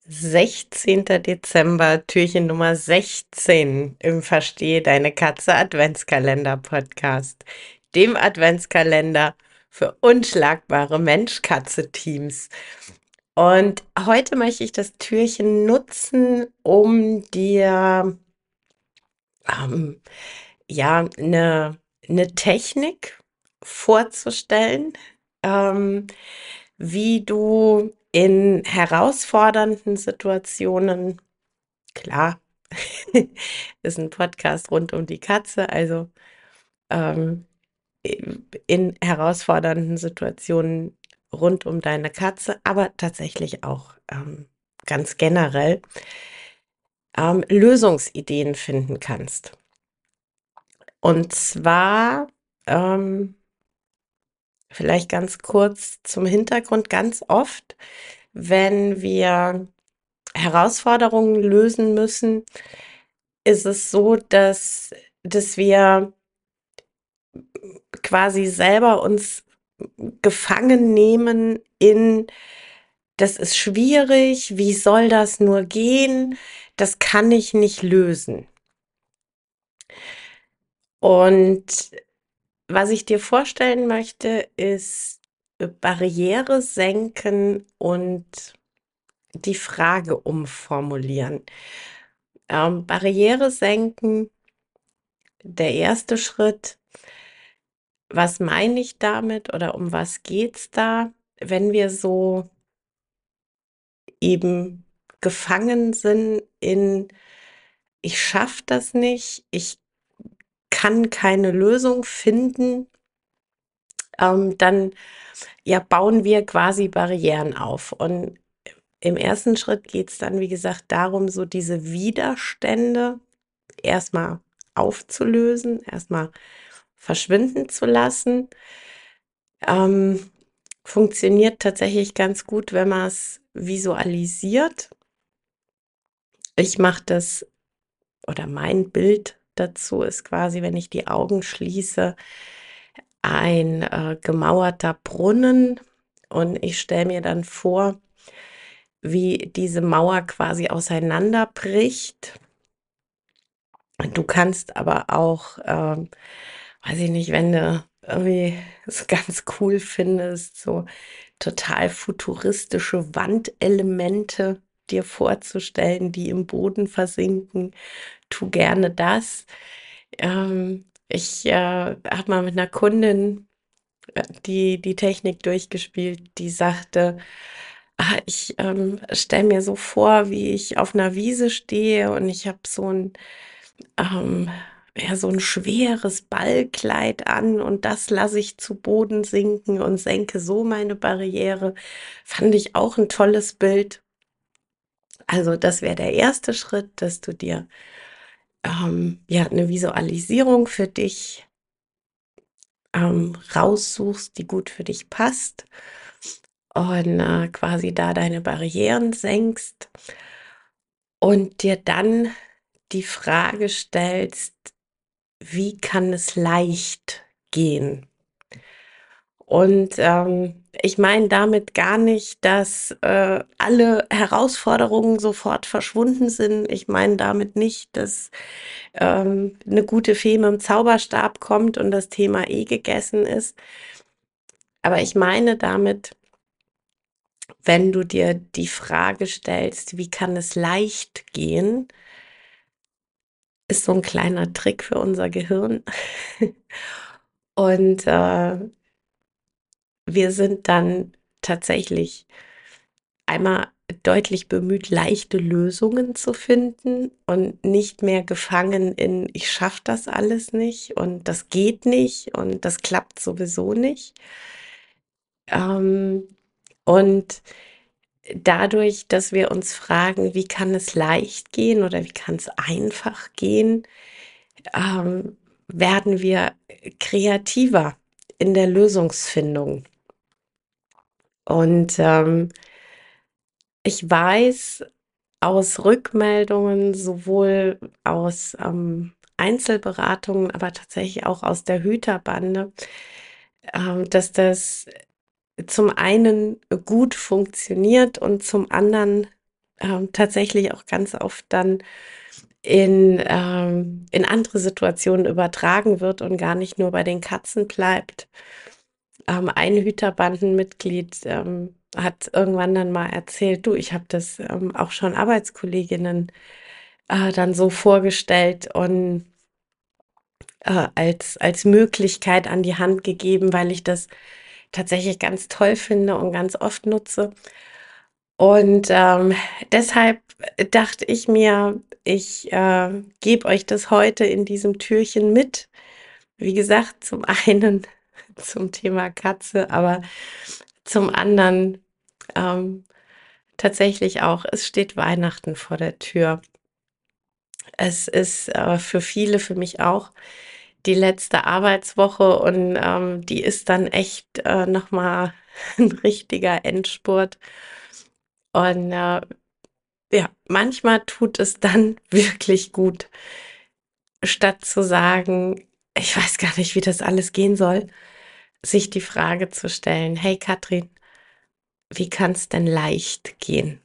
16. Dezember, Türchen Nummer 16 im Verstehe Deine Katze Adventskalender Podcast, dem Adventskalender für unschlagbare Mensch-Katze-Teams. Und heute möchte ich das Türchen nutzen, um dir ähm, ja eine Technik vorzustellen, ähm, wie du in herausfordernden Situationen, klar, ist ein Podcast rund um die Katze, also ähm, in herausfordernden Situationen rund um deine Katze, aber tatsächlich auch ganz generell Lösungsideen finden kannst. Und zwar ähm, vielleicht ganz kurz zum Hintergrund, ganz oft, wenn wir Herausforderungen lösen müssen, ist es so, dass wir quasi selber uns gefangen nehmen in, das ist schwierig, wie soll das nur gehen, das kann ich nicht lösen. Und was ich dir vorstellen möchte, ist Barriere senken und die Frage umformulieren. Barriere senken, der erste Schritt. Was meine ich damit oder um was geht's da, wenn wir so eben gefangen sind in, ich schaffe das nicht, ich kann keine Lösung finden, dann ja bauen wir quasi Barrieren auf. Und im ersten Schritt geht's dann, wie gesagt, darum, so diese Widerstände erstmal aufzulösen, erstmal verschwinden zu lassen. Ähm, Funktioniert tatsächlich ganz gut, wenn man es visualisiert. Ich mache das, oder mein Bild dazu ist quasi, wenn ich die Augen schließe, ein gemauerter Brunnen und ich stelle mir dann vor, wie diese Mauer quasi auseinanderbricht. Du kannst aber auch, weiß ich nicht, wenn du irgendwie es ganz cool findest, so total futuristische Wandelemente dir vorzustellen, die im Boden versinken, tu gerne das. Ich habe mal mit einer Kundin die Technik durchgespielt, die sagte, ich stelle mir so vor, wie ich auf einer Wiese stehe und ich habe ähm, so ein schweres Ballkleid an und das lasse ich zu Boden sinken und senke so meine Barriere. Fand ich auch ein tolles Bild. Also das wäre der erste Schritt, dass du dir ja eine Visualisierung für dich raussuchst, die gut für dich passt und quasi da deine Barrieren senkst und dir dann die Frage stellst, wie kann es leicht gehen? Und ich meine damit gar nicht, dass alle Herausforderungen sofort verschwunden sind. Ich meine damit nicht, dass eine gute Fee mit dem Zauberstab kommt und das Thema eh gegessen ist. Aber ich meine damit, wenn du dir die Frage stellst, wie kann es leicht gehen, ist so ein kleiner Trick für unser Gehirn. Und wir sind dann tatsächlich einmal deutlich bemüht, leichte Lösungen zu finden und nicht mehr gefangen in, ich schaffe das alles nicht und das geht nicht und das klappt sowieso nicht. Ähm, und dadurch, dass wir uns fragen, wie kann es leicht gehen oder wie kann es einfach gehen, werden wir kreativer in der Lösungsfindung. Und ich weiß aus Rückmeldungen, sowohl aus Einzelberatungen, aber tatsächlich auch aus der Hüterbande, dass das zum einen gut funktioniert und zum anderen tatsächlich auch ganz oft dann in andere Situationen übertragen wird und gar nicht nur bei den Katzen bleibt. Ein Hüterbandenmitglied hat irgendwann dann mal erzählt, du, ich habe das auch schon Arbeitskolleginnen dann so vorgestellt und als Möglichkeit an die Hand gegeben, weil ich das tatsächlich ganz toll finde und ganz oft nutze. Und deshalb dachte ich mir, ich gebe euch das heute in diesem Türchen mit. Wie gesagt, zum einen zum Thema Katze, aber zum anderen ähm, tatsächlich auch, es steht Weihnachten vor der Tür. Es ist für viele, für mich auch, die letzte Arbeitswoche und die ist dann echt nochmal ein richtiger Endspurt. Und ja, manchmal tut es dann wirklich gut, statt zu sagen, ich weiß gar nicht, wie das alles gehen soll, sich die Frage zu stellen, hey Katrin, wie kann es denn leicht gehen?